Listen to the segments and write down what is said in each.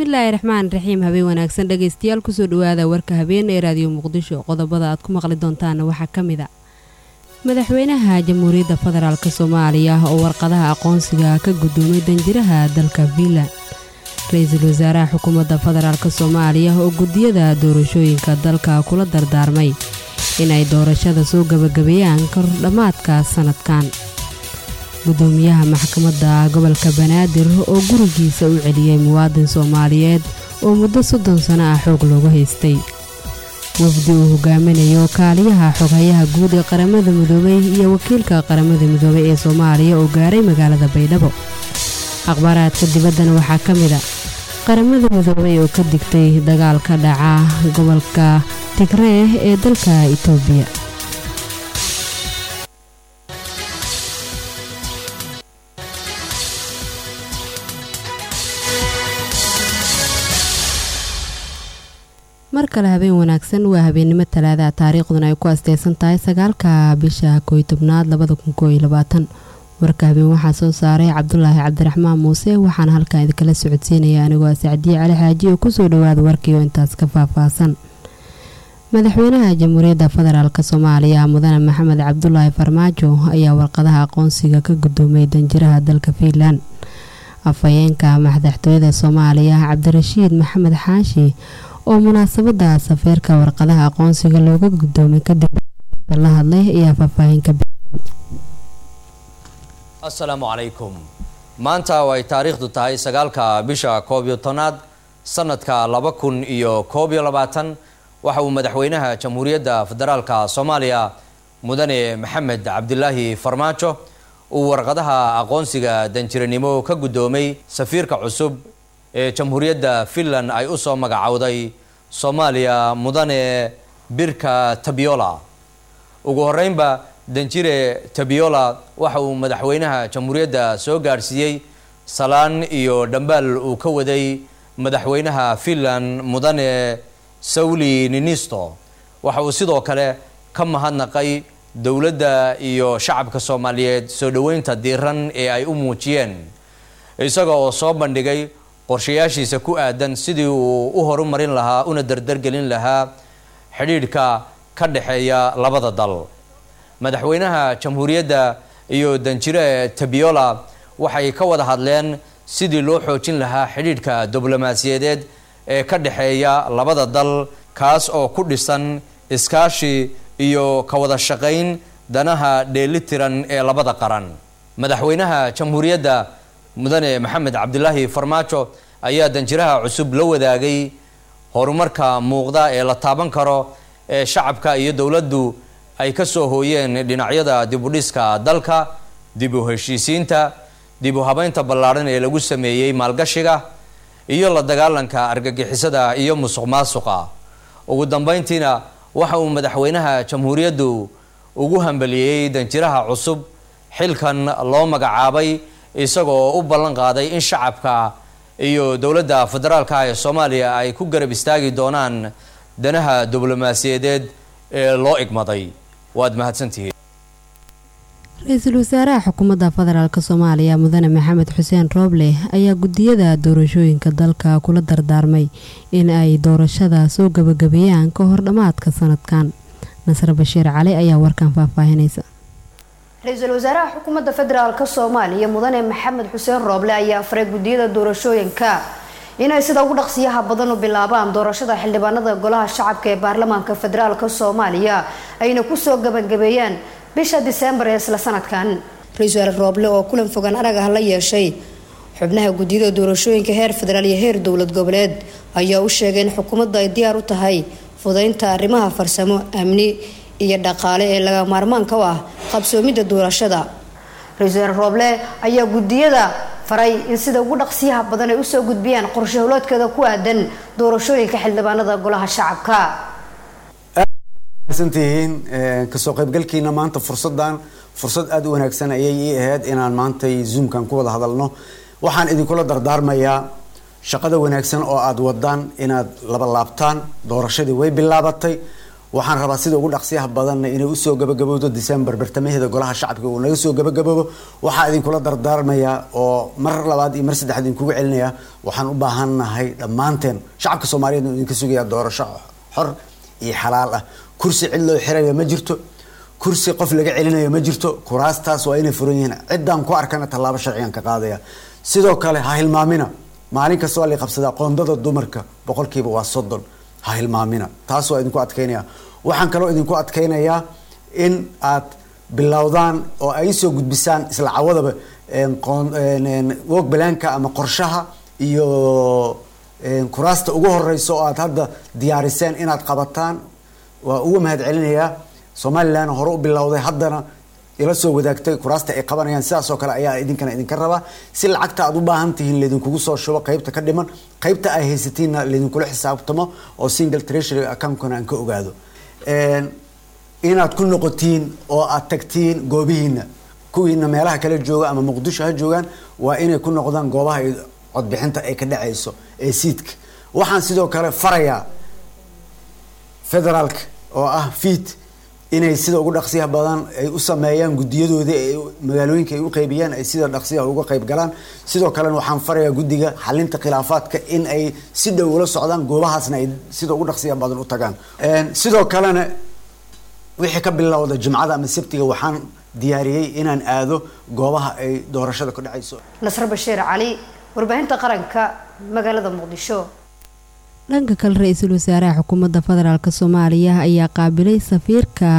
bismillaahi raxmaani raxiim habeen wanaagsan dhageystayaal kusoo dhawaada warka habeen ee raadiyo muqdisho qodobada aad ku maqli doontaan waxaa ka mid ah madaxweynaha jamhuuriyadda federaalk Soomaaliya oo warqadaha aqoonsiga ka guddoomay danjiraha dalka Finland ra'iisul wasaaraha xukuumadda federaalk Soomaaliya oo gudiyada doorashooyinka dalka kula dardaarmay inay doorashada soo gabagabeeyaan kor dhamaadka sanadkan gudoomiyaha maxkamadda gobolka Banaadir oo gurigiisa u celiyay muwaadin Soomaaliyeed oo muddo 30 sano ah xoog looga haystay wafdi uu hogaaminayo kaaliyaha xogayaha guud ee qaramada midoobay iyo wakiilka qaramada midoobay ee Soomaaliya oo gaaray magaalada Baydhabo akhbaaraadka dibadda waxaa ka mid ah qaramada midoobay oo ka digtay dagaal ka dhaca gobolka Tigray ee dalka Itoobiya markale habeen wanaagsan waa habeenimo talaada taariikhduna ay ku asteysan tahay 9-ka bisha 11aad 2022 warka habeen waxaa soo saaray Cabdullaahi Cabdiraxmaan Muuse waxaan halkaan idinkala socodsiinaya anigoo Saacadiye Cali Xaaji oo ku soo dhawaada warkii oo intaas ka faahfaahsan madaxweynaha jamhuuriyadda federaalk Soomaaliya mudane Maxamed Cabdullaahi Farmaajo ayaa warqadaha aqoonsiga ka guddoomay danjiraha dalka Finland afayeenka madaxtooyada Soomaaliya Cabdirashiid Maxamed Xaashi oo munaasabada safarka warqadaha aqoonsiga looga guddoomay kadib la hadlay ayaa faahfaahinka Assalaamu calaykum maanta way taariikhdu tahay 9-ka bisha 11aad sanadka 2022 waxa uu madaxweynaha jamhuuriyadda federaalka Soomaaliya mudane Maxamed Cabdullaahi Farmaajo uu warqadaha aqoonsiga danjiranimo ka guddoomay safiirka cusub ee jamhuuriyadda Finland ay u soo magacawday Soomaaliya mudane Birka Tabiola ugu horeynba danjire Tabiola waxa uu madaxweynaha jamhuuriyadda soo gaarsiiyay salaan iyo dhambaal uu ka waday madaxweynaha Finland mudane Sauli Niinisto waxa uu sidoo kale ka mahadnaqay dawladda iyo shacabka Soomaaliyeed soo dhaweynta diiran ee ay u muujiyeen isagoo soo bandhigay qorshayaashiisa ku aadan sidii uu u horumarin lahaa una dardargelin lahaa xidhiidhka ka dhaxeeya labada dal madaxweynaha jamhuuriyadda iyo danjire Tabiola waxay ka wada hadleen sidii loo xoojin lahaa xidhiidhka diblomaasiyadeed ee ka dhaxeeya labada dal kaas oo ku dhisan iskaashi iyo ka wada shaqayn danaha dheelitiran ee labada qaran madaxweynaha jamhuuriyadda mudane Maxamed Cabdullaahi Farmaajo ayaa danjiraha cusub la wadaagay horumarka muuqda ee la taaban karo ee shacabka iyo dawladdu ay ka soo hooyeen dhinacyada dib u dhiska dalka dib u heshiisiinta dib u habeynta ballaaran ee lagu sameeyay maalgashiga iyo la dagaalanka argagixisada iyo musuqmaasuqa ugu dambeyntiina waxa uu madaxweynaha jamhuuriyaddu ugu hambaliyay danjiraha cusub xilkan loo magacaabay isagoo u ballan qaaday in shacabka iyo dawladda federaalka ee Soomaaliya ay ku garab istaagi doonaan danaha diblomaasiyadeed ee loo igmaday waad mahadsantihiin ra'iisul wasaaraha xukuumadda federaalk Soomaaliya mudane Maxamed Xuseen Rooble ayaa gudiyada doorashooyinka dalka kula dardaarmay in ay doorashada soo gabagabeeyaan ka hor dhamaadka sanadkan Nasr Bashiir Cali ayaa warkan faahfaahinaysa ra'iisul wasaaraha xukuumadda federaalk Soomaaliya mudane Maxamed Xuseen Rooble ayaa faray gudiyada doorashooyinka inay sida ugu dhaqsiyaha badan u bilaabaan doorashada xildhibaanada golaha shacabka ee baarlamaanka federaalk Soomaaliya ayna ku soo gabagabeeyaan bisha December ee isla sanadkan ra'iisul Rooble oo kulan fogaan arag ah la yeeshay xubnaha gudiyada doorashooyinka heer federaal iyo heer dawlad goboleed ayaa u sheegay in xukuumadda ay diyaar u tahay fududeynta arrimaha farsamo amni iyo dhaqaale ee laga maarmaanka u ah qabsoomida doorashada ra'iisul Rooble ayaa gudiyada faray in sida ugu dhaqsiyaha badan ay u soo gudbiyaan qorshe hawleedkooda ku aadan doorashooyinka xildhibaanada golaha shacabka santihiin ka soo qaybgalkiina maanta fursad aad u wanaagsan ayay ahayd inaan maanta zoomkan ku wada hadalno waxaan idinkula dardaarmayaa shaqada wanaagsan oo aad wadaan inaad laba laabtaan doorashadii way bilaabatay waxaan rabaa sida ugu dhaqsiyaha badan inay u soo gabagabowdo December bartamaheeda golaha shacabka uu naga soo gabagaboobo waxa idin kula dardaarmaya oo mar labaad iyo mar saddexaad idin kugu celinaya waxaan u baahanahay dhamaanteen shacabka Soomaaliyeed inuu idinka sugaya doorasho xor iyo xalaal ah kursi cid loo xirayo ma jirto kursi qof laga celinayo ma jirto kuraastaas waa inay furan yihiin ciidan ku arkana tallaabo sharciyan ka qaadaya sidoo kale ha hilmaamina maalin kasta waa la qabsadaa qoondada dumarka boqolkiiba waa 30 ha hilmaamina taas waa idinku adkeynaya waxaan kaloo idinku adkeynayaa in aad bilowdaan oo ay soo gudbisaan isla cawadaba work plan-ka ama qorshaha iyo kuraasta ugu horeyso oo aad hadda diyaariseen inaad qabataan waa ugu mahad celinayaa Somaliland hore u bilowday haddana ila soo wadaagtay kuraasta ay qabanayaan sidaas oo kale ayaa idinkana idinka rabaa si lacagta aad u baahan tihiin leedin kugu soo shubo qaybta ka dhiman qaybta ay haysatiin leedin kula xisaabtamo oo single treasury account-kana aan ka ogaado inaad ku noqotiin oo aad tagtiin goobihiina kuwiina meelaha kala jooga ama Muqdisho ha joogan waa inay ku noqdaan goobaha codbixinta ay ka dhacayso ee siidka waxaan sidoo kale farayaa federaalka oo ah fiit inay sida ugu dhaqsiyaha badan ay u sameeyaan gudiyadooda ee magaalooyinka ay u qaybiyaan ay sida dhaqsiyaha uga qayb galaan sidoo kale waxaan farayaa gudiga xalinta khilaafaadka in ay si dhow ula socdaan goobahaasna ay sida ugu dhaqsiyaha badan u tagaan sidoo kalena wixii ka bilowda Jimcada ama Sabtiga waxaan diyaariyay inaan aado goobaha ay doorashada ku dhacayso Nasr Bashiir Cali warbaahinta qaranka magaalada Muqdisho dhanka kale ra'iisul wasaaraha xukuumadda federaalka Soomaaliya ayaa qaabilay safiirka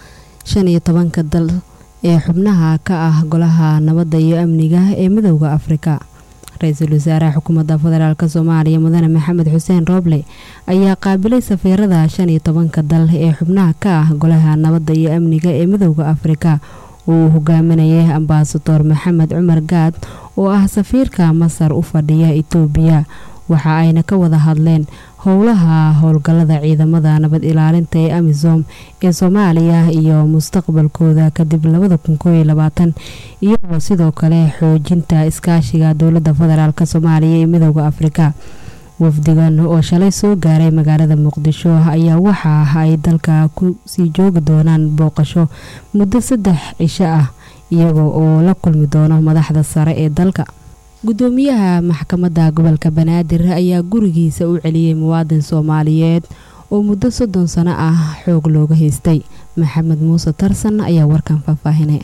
15 dal ee xubnaha ka ah golaha nabadda iyo amniga ee Midowga Afrika ra'iisul wasaaraha xukuumadda federaalka Soomaaliya mudane Maxamed Xuseen Rooble ayaa qaabilay safiirada 15 dal ee xubnaha ka ah golaha nabadda iyo amniga ee Midowga Afrika uu hogaaminayay ambassador Maxamed Cumar Gaad oo ah safiirka Masar u fadhiya Itoobiya waxa ayna ka wada hadleen howlaha howlgallada ciidamada nabad ilaalinta ee AMISOM ee Soomaaliya iyo mustaqbalkooda kadib 2020 iyo sidoo kale xoojinta iskaashiga dawladda federaalka Soomaaliya ee Midowga Afrika wafdigan oo shalay soo gaaray magaalada Muqdisho ayaa waxa ay dalka ku sii joogi doonaan booqasho muddo 3 cisho ah iyagoo oo la kulmi doono madaxda sare ee dalka gudoomiyaha maxkamadda gobolka Banaadir ayaa gurigiisa u celiyay muwaadin Soomaaliyeed oo muddo 30 sano ah xoog looga haystay Maxamed Muuse Tarsan ayaa warkan faahfaahinay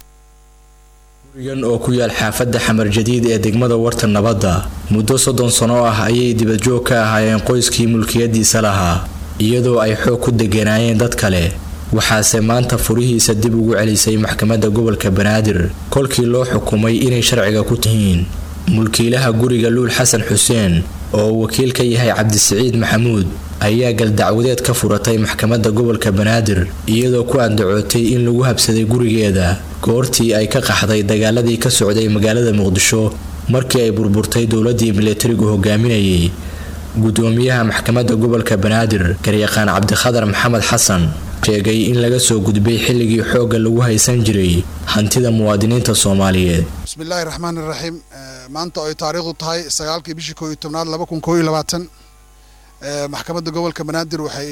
gurigan oo ku yaal xaafadda Xamar Jadiid ee degmada Warta Nabadda muddo 30 sano ah ayay dibad joog ka ahaayeen qoyskii mulkiyadiisa lahaa iyadoo ay xoog ku degenaayeen dad kale waxaase maanta furihiisa dib ugu celisay maxkamadda gobolka Banaadir kolkii loo xukumay inay sharciga ku tihiin mulkiilaha guriga Luul Xasan Xuseen oo wakiil ka yahay Cabdisiciid Maxamuud ayaa gal dacwadeed ka furatay maxkamadda gobolka Banaadir iyadoo ku andacootay in lagu habsaday gurigeeda goortii ay ka qaxday dagaaladii ka socday magaalada Muqdisho markii ay burburtay dawladii militariga hogaaminayay gudoomiyaha maxkamadda gobolka Banaadir garyaqaan Cabdikhadar Maxamed Xasan sheegay in laga soo gudbay xilligii xooga lagu haysan jiray hantida muwaadiniinta Soomaaliyeed bismillaahir rahmaanir rahiim maanta ay taariikhdu tahay 9 bishii 11 2022 maxkamadda gobolka Banaadir waxay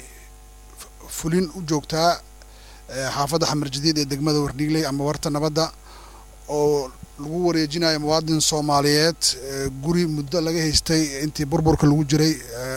fulin u joogtaa xaafadda Xamar Jadiid ee degmada Wardhiigley ama Warta Nabadda oo lagu wareejinayo muwaadin Soomaaliyeed guri muddo laga haystay intii burburka lagu jiray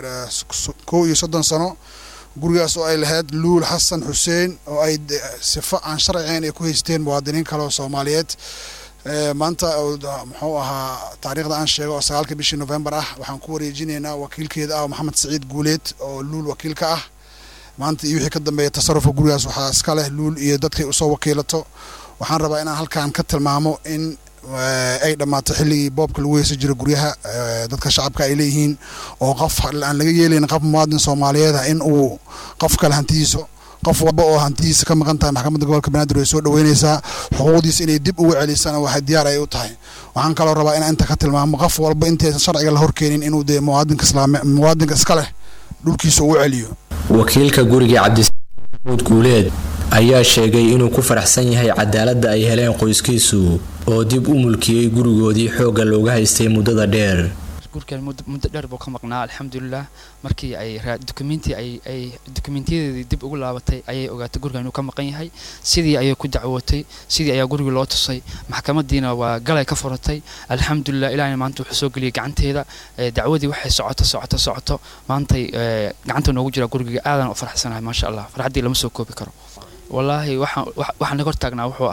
30 sano gurigaas oo ay lahayd Luul Xasan Xuseen oo ay sifo aan sharciyeyn ay ku haysteen muwaadiniin kale oo Soomaaliyeed maanta muxuu ahaa taariikhda aan sheego 9 bishii November ah waxaan ku wareejinaynaa wakiilkeeda ah Maxamed Saciid Guuleed oo Luul wakiilka ah maanta iyo wixii ka dambeeyay tasarrufka gurigaas waxa iska leh Luul iyo dadkay u soo wakiilato waxaan rabaa inaan halkaan ka tilmaamo in ay dhamaato xilligii boobka lagu heeso jiray guryaha dadka shacabka ay leeyihiin oo qof aan laga yeelin qof muwaadin Soomaaliyeed in uu qof kale hantidiisa qof walba oo hantidiisa ka maqan tahay maxkamadda gobolka Banaadir ay soo dhaweynaysaa xuquuqdiisa inay dib ugu celisana waxa diyaar ay u tahay waxaan kaloo rabaa in inta ka tilmaamo qof walba inta sharciga la horkeenin inuu de muwaadinka iska leh dhulkiisa uu celiyo wakiilka guriga Cabdisiciid Guuleed ayaa sheegay inuu ku faraxsan yahay cadaaladda ay heleen qoyskiisu oo dib u mulkiyay gurigoodii xooga looga haystay muddada dheer gurigan muddo dheer buu ka maqnaa alxamdulilah markii ay dokumentiyadii dib ugu laabatay ayay ogaatay gurigan inuu ka maqan yahay sidii ayay ku dacwootay sidii ayaa guriga loo tusay maxkamadiina waa galay ka furatay alxamdulilah ilaahayna maanta wuxuu soo geliyay gacanteeda dacwadii waxay socoto maantay gacanta noogu jira guriga aadan u faraxsanahay maasha allah farxaddii lama soo koobi karo والله waxaan naga hortaagnaa wuxuu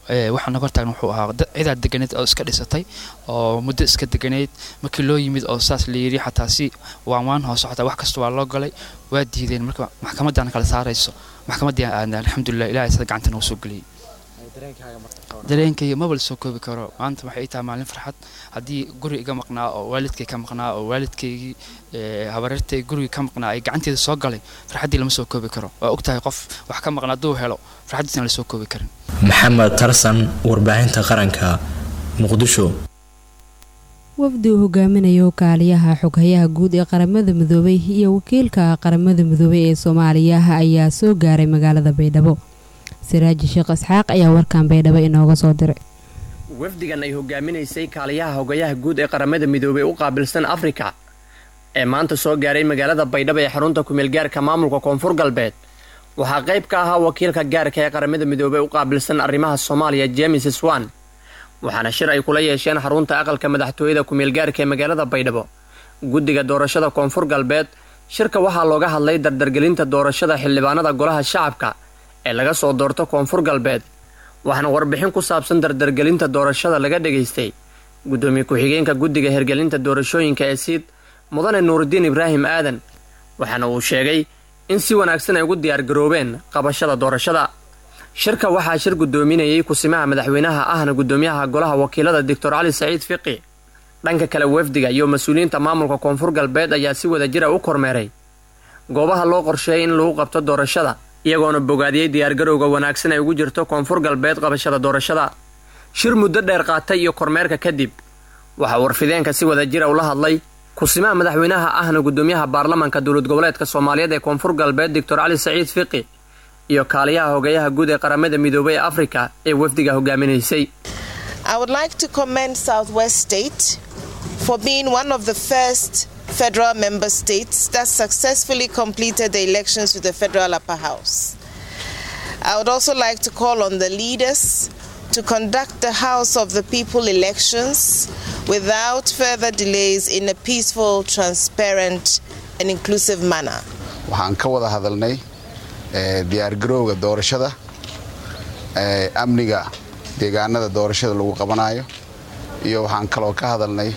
ahaa ciidaad deganeed oo iska dhisatay oo muddo iska deganeed markii loo yimid oo saas la yiri xataa si waan hoos socota wax kasta waa loo galay waa diideen marka maxkamadana kala saarayso maxkamadii aan alxamdulilah ilaahay sada gacanta noo soo geliyay dareenkayga mabal soo koobi karo maanta waxay tahay maalin farxad haddii guri iga maqnaa oo waalidkay ka maqnaa oo waalidkaygii habareertay guriga ka maqnaa ay gacanteeda soo galay farxaddii lama soo koobi karo waa ogtahay qof wax ka maqnaa hadduu helo farxaddiisna la soo koobi karin maxamed tarsan warbaahinta qaranka muqdisho wafdi uu hogaaminayo kaaliyaha xoghayaha guud ee qaramada midoobay iyo wakiilka qaramada midoobay ee Soomaaliya ayaa soo gaaray magaalada Baydhabo siraaji sheekh isxaaq ayaa warkan Baydhabo inooga soo diray wafdigan ay hogaaminaysay kaaliyaha xogayaha guud ee qaramada midoobay u qaabilsan Afrika ee maanta soo gaaray magaalada Baydhabo ee xarunta ku meel gaarka maamulka Koonfur Galbeed waxa qayb ka ahaa wakiilka gaarka ee qaramada midoobay u qaabilsan arrimaha Soomaaliya James Swan waxaana shir ay kula yeesheen xarunta aqalka madaxtooyada ku meel gaarka ee magaalada Baydhabo guddiga doorashada Koonfur Galbeed shirka waxa looga hadlay dardargelinta doorashada xildhibaanada golaha shacabka ee laga soo doorto Koonfur Galbeed waxaana warbixin ku saabsan dardargelinta doorashada laga dhageystay gudoomiye ku-xigeenka guddiga hirgelinta doorashooyinka ee Siid mudane Nuuridiin Ibraahim Aadan waxaana uu sheegay in si wanaagsan ay ugu diyaar garoobeen qabashada doorashada shirka waxaa shir gudoominayay kusimaha madaxweynaha ahna gudoomiyaha golaha wakiilada Dr. Ali Saciid Fiqi dhanka kale wafdiga iyo mas'uuliyiinta maamulka Koonfur Galbeed ayaa si wada jir ah u kormeeray goobaha loo qorsheeyay in lagu qabto doorashada iyagoona bogaadiyay diyaar garowga wanaagsan ay ugu jirto Koonfur Galbeed qabashada doorashada shir muddo dheer qaatay iyo kormeerka kadib waxa warfideenka si wada jir ah ula hadlay kusimaha madaxweynaha ahna gudoomiyaha baarlamaanka dawlad goboleedka Soomaaliyeed ee Koonfur Galbeed Dr. Ali Saciid Fiqi iyo kaaliyaha xogayaha guud ee qaramada midoobay ee Afrika ee wafdiga hogaaminaysay I would like to commend Southwest State for being one of the first federal member states that successfully completed the elections to the federal upper house. I would also like to call on the leaders to conduct the House of the People elections without further delays in a peaceful, transparent and inclusive manner. waxaan ka wada hadalnay diyaar garowga doorashada amniga deegaanada doorashada lagu qabanayo iyo waxaan kaloo ka hadalnay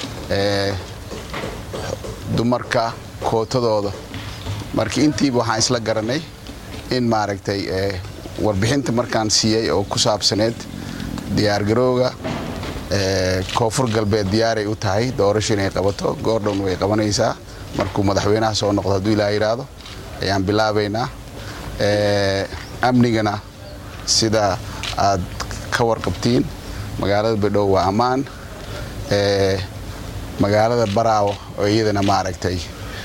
dumarka kootadooda markii intiiba waxaan isla garanay in maaragtay warbixinta markaan siiyay oo ku saabsaneed diyaar garowga Koonfur Galbeed diyaaray u tahay doorasho inay qabato goordhown way qabanaysaa markuu madaxweynaha soo noqdo hadduu ilaahay yiraahdo ayaan bilaabaynaa amnigana sida aad ka warqabtiin magaalada Baydhabo waa ammaan magaalada Baraawo oo iyadana maaragtay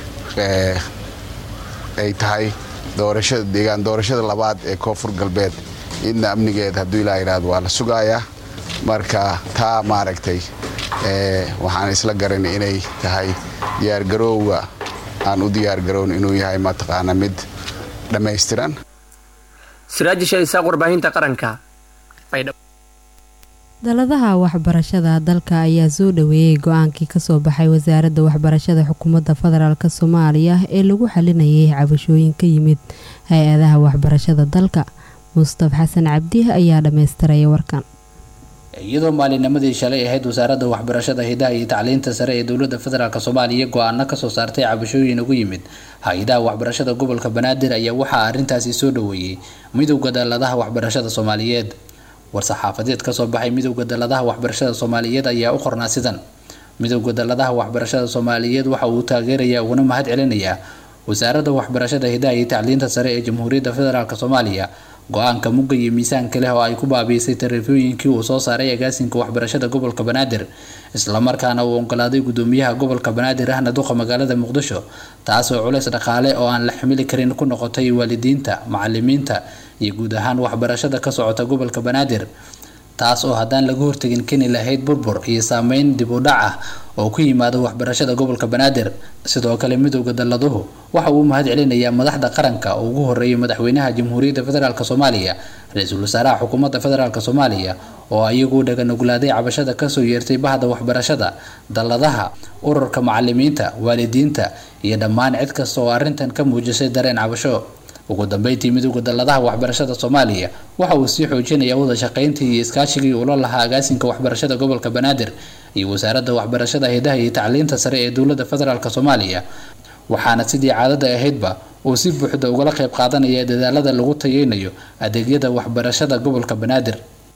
ay tahay doorashada deegaan doorashada labaad ee Koonfur Galbeed in amnigeeda hadduu ilaahay yiraahdo waa la sugayaa marka taa maaragtay waxaan isla garanay inay tahay diyaar garowga aan u diyaar garoon inuu yahay mataqaana mid dhameystiran siraaji sheekh warbaahinta qaranka daladaha waxbarashada dalka ayaa soo dhaweeyay go'aankii ka soo baxay wasaaradda waxbarashada xukuumadda federaalka Soomaaliya ee lagu xalinayay cabashooyin ka yimid hay'adaha waxbarashada dalka Mustafa Xasan Cabdi ayaa dhameystiray warkan iyadoo maalinimadii shalay ahayd wasaaradda waxbarashada hidaha iyo tacliinta sare ee dawladda federaalka Soomaaliya go'aano ka soo saartay cabashooyin ugu yimid hay'adaha waxbarashada gobolka Banaadir ayaa waxa arintaasi soo dhaweeyay midowga daladaha waxbarashada Soomaaliyeed war-saxaafadeed ka soo baxay midowga daladaha waxbarashada Soomaaliyeed ayaa u qornaa sidan midowga daladaha waxbarashada Soomaaliyeed waxa uu taageerayaa una mahad celinayaa wasaaradda waxbarashada hidaha iyo tacliinta sare ee Jamhuuriyadda Federaalka Soomaaliya go'aanka mugga iyo miisaanka leh oo ay ku baabiisay tariifooyinkii uu soo saaray agaasinka waxbarashada gobolka Banaadir isla markaana uu oggolaaday gudoomiyaha gobolka Banaadir ahna duqa magaalada Muqdisho taas oo culays dhaqaale oo aan la xamili karin ku noqotay waalidiinta macallimiinta iyo guud ahaan waxbarashada ka socota gobolka Banaadir taas oo haddaan laga hortagin keeni lahayd burbur iyo saameyn dib u dhac ah oo ku yimaada waxbarashada gobolka Banaadir. Sidoo kale midowga dalladuhu waxa uu mahad celinayaa madaxda qaranka oo ugu horeeyay madaxweynaha Jamhuuriyadda Federaalka Soomaaliya, ra'iisul wasaaraha xukuumadda Federaalka Soomaaliya oo ayagu dhagan ogolaaday cabashada ka soo yeertay bahda waxbarashada, dalladaha, ururka macallimiinta, waalidiinta iyo dhammaan cid kasta oo arrintan ka muujisay dareen cabasho. ugu dambeyntii midowga dalladaha waxbarashada Soomaaliya waxa uu sii xoojinayaa wada shaqayntii iyo iskaashigii uu la lahaa agaasinka waxbarashada gobolka Banaadir iyo wasaaradda waxbarashada hidaha iyo tacliinta sare ee dowladda Federaalka Soomaaliya, waxaana sidii caadada ahaydba uu si buuxda uga qayb qaadanaya dadaalada lagu tayeynayo adeegyada waxbarashada gobolka Banaadir.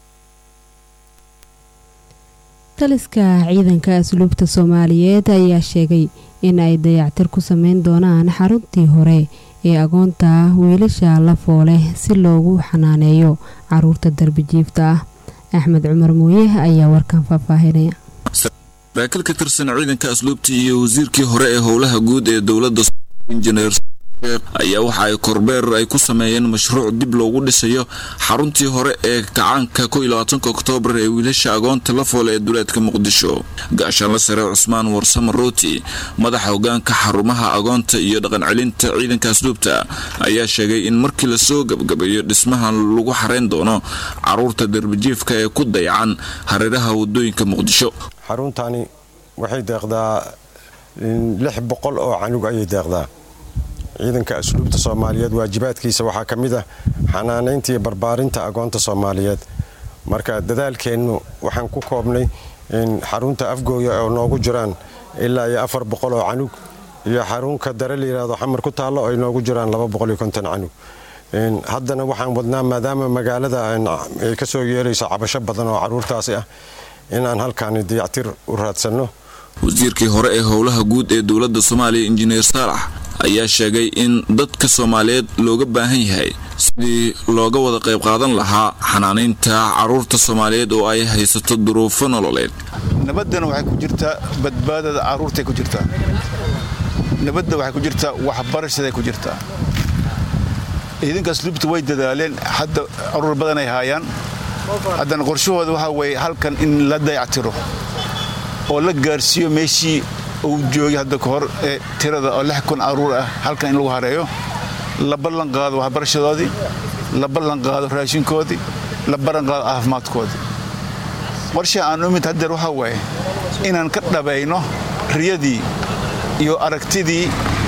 taliska ciidanka asluubta Soomaaliyeed ayaa sheegay in ay dayactir ku sameyn doonaan xaruntii hore ee agoonta wiilasha la foole si loogu xanaaneeyo caruurta darbijiifta ah. Axmed Cumar Mooye ayaa warkan faahfaahinaya. Saraakiil ka tirsan ciidanka asluubta iyo wasiirkii hore ee howlaha guud ee dowladda injineer ayaa waxa ay korbeer ay ku sameeyeen mashruuc dib loogu dhisayo xaruntii hore ee kacaanka 21 Oktoobar ee wiilasha agoonta la foole ee duleedka Muqdisho. Gaashaanle sare Cusmaan Warsame Rooti, madaxa hoggaanka xarumaha agoonta iyo dhaqan celinta ciidanka asluubta, ayaa sheegay in markii la soo gabagabeeyo dhismaha lagu xareyn doono caruurta darbijiifka ee ku dayacan hareeraha wadooyinka Muqdisho. xaruntani waxay deeqdaa 600 oo canug ay deeqdaa. ciidanka asluubta Soomaaliyeed waajibaadkiisa waxaa ka mid ah xanaaneynta iyo barbaarinta agoonta Soomaaliyeed. marka dadaalkeennu waxaan ku koobnay in xarunta Afgooya oo noogu jiraan ilaa 400 oo canug iyo xarunka Dare la yiraahdo Xamar ku taalo oo noogu jiraan 250 canug. haddana waxaan wadnaa maadaama magaalada ay ka soo yeerayso cabasho badan oo caruurtaasi ah inaan halkaan dayactir u raadsano. wasiirkii hore ee howlaha guud ee dowladda Soomaaliya injineer Saalax ayaa sheegay in dadka Soomaaliyeed looga baahan yahay sidii looga wada qayb qaadan lahaa xanaaneynta caruurta Soomaaliyeed oo ay haysato duruufo nololeed. nabadana waxay ku jirtaa badbaadada caruurta ku jirtaa. nabadda waxay ku jirtaa waxbarashada ku jirtaa. ciidanka asluubta way dadaaleen hadda caruur badan ay hayaan. haddana qorshahooda waxa weeye halkan in la dayactiro oo la gaarsiiyo meeshii uu joogay hadda ka hor ee tirada oo 6,000 caruur ah halkan in lagu hareeyo, la ballan qaado waxbarashadoodii, la ballan qaado raashinkoodii, la ballan qaado caafimaadkoodii. qorshaha aan u mid hadda waxa weeye inaan ka dhabayno riyadii iyo aragtidii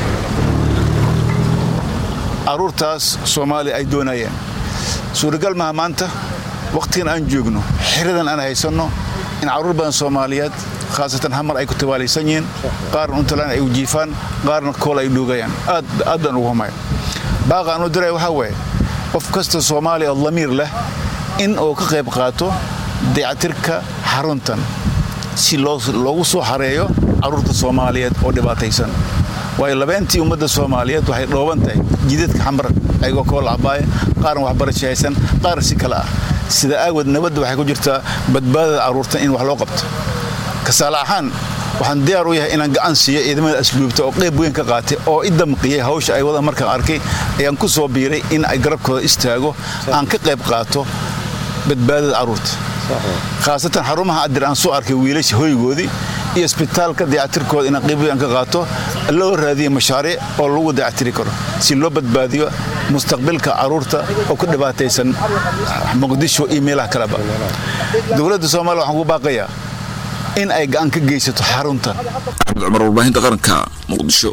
caruurtaas Soomaali ay doonayeen. suuragal ma maanta waqtigan aan joogno xiridan aan haysano in caruur badan Soomaaliyeed khaasatan hamar ay ku tawaalaysan yihiin, qaarna untalaan ay u jiifaan, qaarna kool ay dhugayaan. aad baan ugu humay. baaqaan u diray waxa weeye qof kasta Soomaali oo damiir leh in uu ka qayb qaato dayactirka xaruntan si loogu soo xareeyo caruurta Soomaaliyeed oo dhibaataysan. way labeentii ummadda Soomaaliyeed waxay dhooban tahay jidadka xamar ayagoo kool cabaaya, qaarna waxbarashaysan, qaar si kala ah. sida aawad nabadda waxay ku jirtaa badbaadada caruurta in wax loo qabto. kasaala ahaan waxaan diyaar u yahay inaan gacan siiyo ciidamada asluubta oo qayb weyn ka qaatay oo idamqiyay hawsha ay wada markaan arkay ayaan ku soo biiray in ay garabkooda istaago aan ka qayb qaato badbaadada caruurta. khaasatan xarumaha adir aan soo arkay wiilasha hoygoodii iyo isbitaalka dayactirkooda inaan qayb weyn ka qaato, loo raadiyo mashaariic oo lagu dayactiri karo si loo badbaadiyo mustaqbalka caruurta oo ku dhibaataysan Muqdisho iyo meelaha kaleba. dowladda Soomaaliya waxaan ku baaqayaa in ay gacan ka geysato xarunta. Axmed Cumar, warbaahinta qaranka, Muqdisho.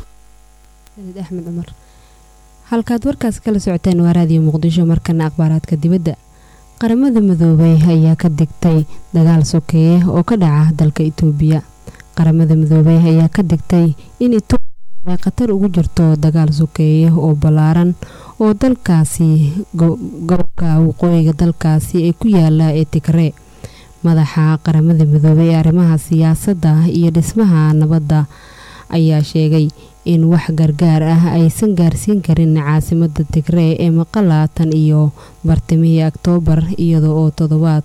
Axmed Cumar, halkaad warkaas kala socoteen waa raadiyo Muqdisho. markana akhbaaraadka dibadda. qaramada midoobay ayaa ka digtay dagaal sokeeye oo ka dhaca dalka Itoobiya. qaramada midoobay ayaa ka digtay in Itoobiya ay khatar ugu jirto dagaal sokeeye oo ballaaran oo dalkaasi gobolka waqooyiga dalkaasi ay ku yaala ee Tigray. madaxa qaramada midoobay ee arrimaha siyaasadda iyo dhismaha nabadda ayaa sheegay in wax gargaar ah aysan gaarsiin karin caasimadda Tigray ee Maqala tan iyo bartamihii Oktoobar, iyadoo oo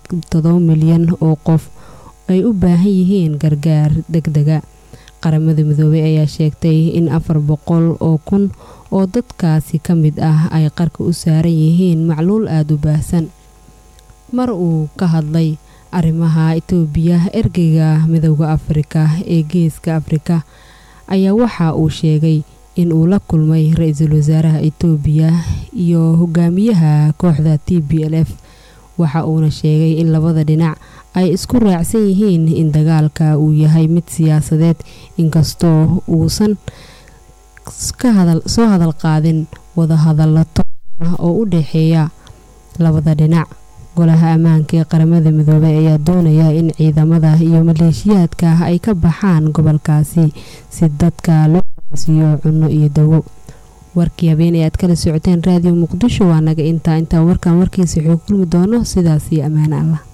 7 milyan oo qof ay u baahan yihiin gargaar degdega. qaramada midoobay ayaa sheegtay in 400,000 oo dadkaasi ka mid ah ay qarka u saaran yihiin macluul aad u baahsan. mar uu ka hadlay arrimaha Itoobiya ergeyga midowga Afrika ee geeska Afrika ayaa waxa uu sheegay in uu la kulmay ra'iisul wasaaraha Itoobiya iyo hogaamiyaha kooxda TPLF waxa uuna sheegay in labada dhinac ay isku raacsan yihiin in dagaalka uu yahay mid siyaasadeed inkastoo uusan soo hadal qaadin wada hadallo oo u dhaxeeya labada dhinac. Golaha ammaanka ee qaramada midoobay ayaa doonaya in ciidamada iyo maleeshiyaadka ay ka baxaan gobolkaasi si dadka loo siiyo cunno iyo dawo. warkii habeen aad kala socoteen raadiyo muqdisho waa naga inta warkan warkiisa xog kulmi doono sidaas iyo amaan Allah.